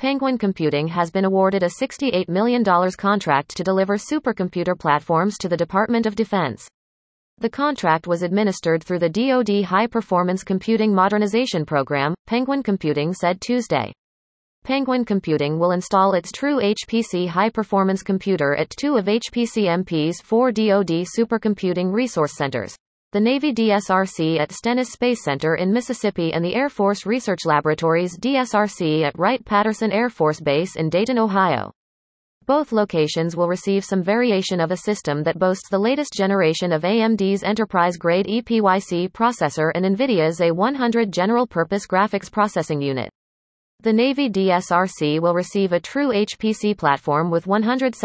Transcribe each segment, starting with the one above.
Penguin Computing has been awarded a $68 million contract to deliver supercomputer platforms to the Department of Defense. The contract was administered through the DoD High Performance Computing Modernization Program, Penguin Computing said Tuesday. Penguin Computing will install its true HPC high-performance computer at 2 of HPCMP's 4 DoD supercomputing resource centers, the Navy DSRC at Stennis Space Center in Mississippi and the Air Force Research Laboratories DSRC at Wright-Patterson Air Force Base in Dayton, Ohio. Both locations will receive some variation of a system that boasts the latest generation of AMD's enterprise-grade EPYC processor and NVIDIA's A100 general-purpose graphics processing unit. The Navy DSRC will receive a true HPC platform with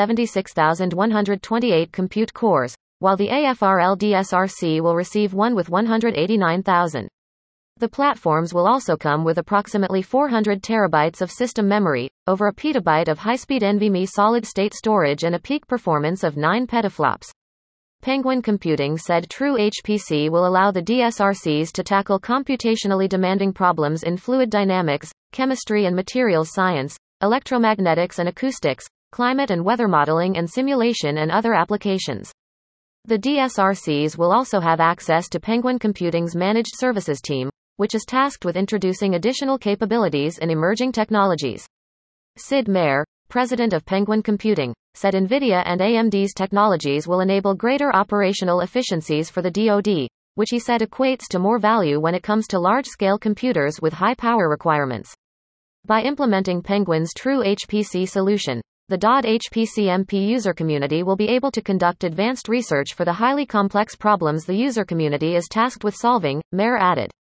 176,128 compute cores, while the AFRL DSRC will receive one with 189,000. The platforms will also come with approximately 400 terabytes of system memory, over a petabyte of high-speed NVMe solid-state storage and a peak performance of 9 petaflops. Penguin Computing said true HPC will allow the DSRCs to tackle computationally demanding problems in fluid dynamics, chemistry and materials science, electromagnetics and acoustics, climate and weather modeling and simulation and other applications. The DSRCs will also have access to Penguin Computing's managed services team, which is tasked with introducing additional capabilities in emerging technologies. Sid Meier, president of Penguin Computing, said NVIDIA and AMD's technologies will enable greater operational efficiencies for the DoD, which he said equates to more value when it comes to large-scale computers with high power requirements. By implementing Penguin's true HPC solution, the DoD HPCMP user community will be able to conduct advanced research for the highly complex problems the user community is tasked with solving, Meier added.